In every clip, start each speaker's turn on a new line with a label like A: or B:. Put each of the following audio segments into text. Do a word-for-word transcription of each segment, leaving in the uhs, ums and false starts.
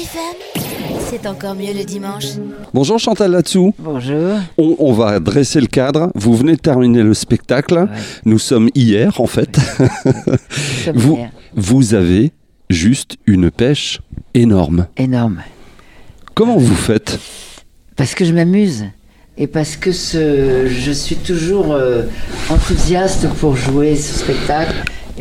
A: F M, c'est encore mieux le dimanche.
B: Bonjour Chantal Latsou.
C: Bonjour.
B: On, on va dresser le cadre. Vous venez de terminer le spectacle. Ouais. Nous sommes hier en fait.
C: Oui. Nous
B: vous,
C: hier.
B: vous avez juste une pêche énorme.
C: Énorme.
B: Comment vous faites ?
C: Parce que je m'amuse. Et parce que ce, je suis toujours euh, enthousiaste pour jouer ce spectacle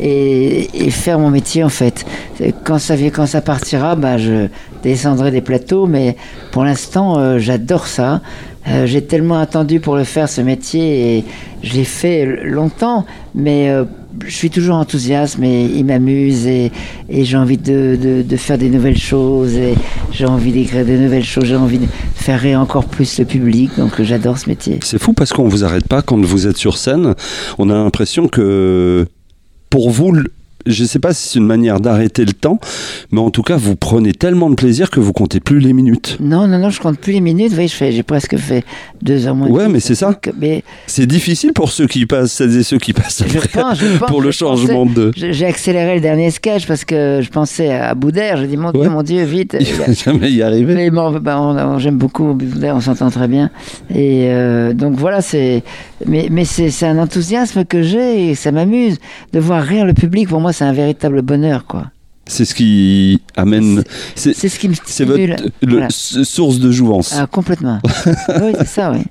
C: et, et faire mon métier en fait. Quand ça, quand ça partira, bah, je descendrai des plateaux, mais pour l'instant, euh, j'adore ça. Euh, j'ai tellement attendu pour le faire, ce métier, et je l'ai fait longtemps, mais euh, je suis toujours enthousiaste, et il m'amuse, et, et j'ai envie de, de, de faire des nouvelles choses, et j'ai envie d'écrire des nouvelles choses, j'ai envie de faire rire encore plus le public, donc j'adore ce métier.
B: C'est fou parce qu'on ne vous arrête pas quand vous êtes sur scène. On a l'impression que pour vous, je ne sais pas si c'est une manière d'arrêter le temps, mais en tout cas, vous prenez tellement de plaisir que vous comptez plus les minutes.
C: Non, non, non, je compte plus les minutes. Vous voyez, je fais, j'ai presque fait deux heures moins.
B: Ouais, mais c'est ça.
C: Mais
B: c'est difficile pour ceux qui passent, celles et ceux qui passent après,
C: je pense, je pense,
B: pour le
C: je
B: changement
C: pensais,
B: de.
C: J'ai accéléré le dernier sketch parce que je pensais à Boudère. J'ai dit mon Dieu,
B: ouais.
C: mon Dieu, vite.
B: Il va jamais y arriver.
C: Mais bon, bah, on, on, j'aime beaucoup Boudère, on s'entend très bien. Et euh, donc voilà, c'est. Mais, mais c'est, c'est un enthousiasme que j'ai et ça m'amuse de voir rire le public. Pour moi, c'est un véritable bonheur, quoi.
B: C'est ce qui amène.
C: C'est, c'est, c'est ce qui me stimule.
B: C'est votre le, voilà. source de jouvence.
C: Ah, complètement. Oui, c'est ça, oui.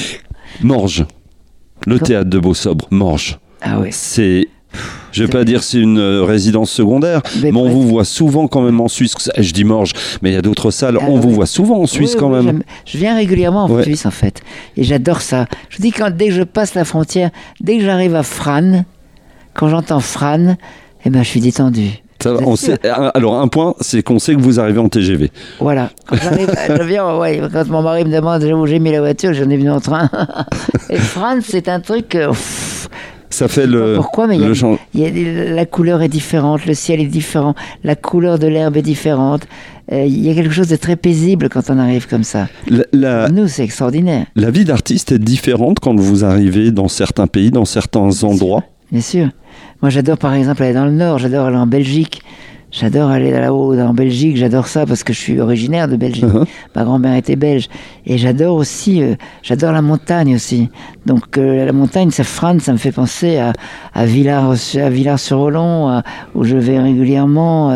B: Morges, le Comme... théâtre de Beau-Sobre, Morges.
C: Ah oui.
B: C'est. Je ne vais pas dire c'est une résidence secondaire, mais, mais on vous voit souvent quand même en Suisse. Je dis Morges, mais il y a d'autres salles. Ah, on oui. vous voit souvent en Suisse
C: oui,
B: quand
C: oui,
B: même.
C: Je viens régulièrement en ouais. Suisse en fait, et j'adore ça. Je vous dis quand dès que je passe la frontière, dès que j'arrive à Frane, quand j'entends Frane, eh ben je suis détendu.
B: Ça, on sait, alors un point, c'est qu'on sait que vous arrivez en T G V.
C: Voilà. Quand j'arrive, je viens, ouais, quand mon mari me demande où j'ai mis la voiture, j'en ai venu en train. Et Frane, c'est un truc. Pff,
B: ça fait le.
C: Pourquoi, mais
B: le
C: il y a, y a, la couleur est différente, le ciel est différent, la couleur de l'herbe est différente. Il euh, y a quelque chose de très paisible quand on arrive comme ça. La, la, Pour nous, c'est extraordinaire.
B: La vie d'artiste est différente quand vous arrivez dans certains pays, dans certains
C: bien
B: endroits.
C: Sûr, bien sûr. Moi, j'adore par exemple aller dans le Nord, j'adore aller en Belgique. J'adore aller là-haut, en Belgique, j'adore ça parce que je suis originaire de Belgique. Uh-huh. Ma grand-mère était belge. Et j'adore aussi, euh, j'adore la montagne aussi. Donc euh, la montagne, ça frane, ça me fait penser à, à, Villars, à Villars-sur-Olon, à, où je vais régulièrement,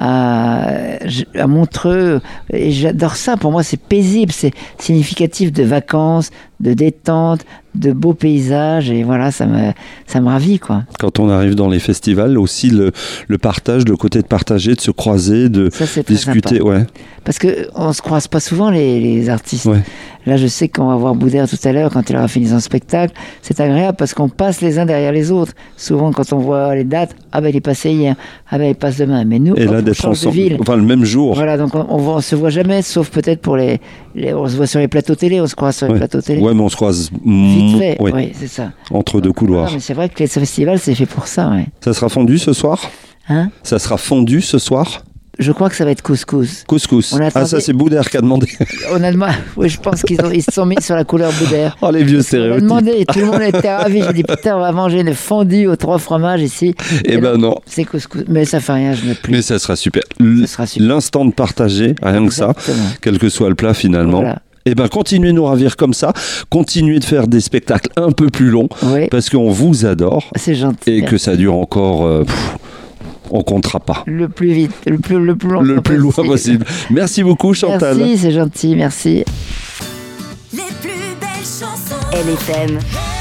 C: à, à Montreux. Et j'adore ça. Pour moi, c'est paisible, c'est significatif de vacances, de détente, de beaux paysages, et voilà, ça me, ça me ravit, quoi.
B: Quand on arrive dans les festivals, aussi le, le partage, le côté de partager, de se croiser, de
C: ça, c'est
B: discuter,
C: très sympa.
B: Ouais.
C: Parce qu'on ne se croise pas souvent, les, les artistes.
B: Ouais.
C: Là, je sais qu'on va voir Boudère tout à l'heure, quand il aura fini son spectacle. C'est agréable parce qu'on passe les uns derrière les autres. Souvent, quand on voit les dates, ah ben il est passé hier, ah ben il passe demain. Mais nous,
B: et là,
C: on
B: d'être
C: change
B: ensemble,
C: de ville.
B: Enfin, le même jour.
C: Voilà, donc on, on, on se voit jamais, sauf peut-être pour les, les... On se voit sur les plateaux télé, on se croise sur
B: ouais.
C: les plateaux télé.
B: Ouais, mais on se croise...
C: Vite fait,
B: ouais.
C: oui, c'est ça.
B: Entre donc, deux couloirs.
C: Voilà, mais c'est vrai que ce festival, c'est fait pour ça, ouais.
B: Ça sera fondu ce soir ?
C: Hein ?
B: Ça sera fondu ce soir ?
C: Je crois que ça va être couscous.
B: Couscous. Ah, ça, c'est Boudère qui a demandé.
C: On a demandé. Oui, je pense qu'ils ont, ils se sont mis sur la couleur Boudère.
B: Oh, les vieux stéréotypes.
C: On a demandé et tout le monde était ravi. J'ai dit, putain, on va manger une fondue aux trois fromages ici.
B: Eh ben non.
C: C'est couscous. Mais ça fait rien, je n'ai plus.
B: Mais ça sera super.
C: Ça sera super.
B: L'instant de partager, rien
C: Exactement.
B: que ça, quel que soit le plat finalement.
C: Voilà.
B: Eh bien, continuez de nous ravir comme ça, continuez de faire des spectacles un peu plus longs,
C: oui.
B: parce qu'on vous adore.
C: C'est gentil.
B: Et que ça dure encore... Euh, pff, on comptera pas.
C: Le plus vite, le plus, le plus loin
B: le plus loin possible. Merci beaucoup, Chantal.
C: Merci, c'est gentil, merci.
A: Les plus belles chansons.
D: L F M.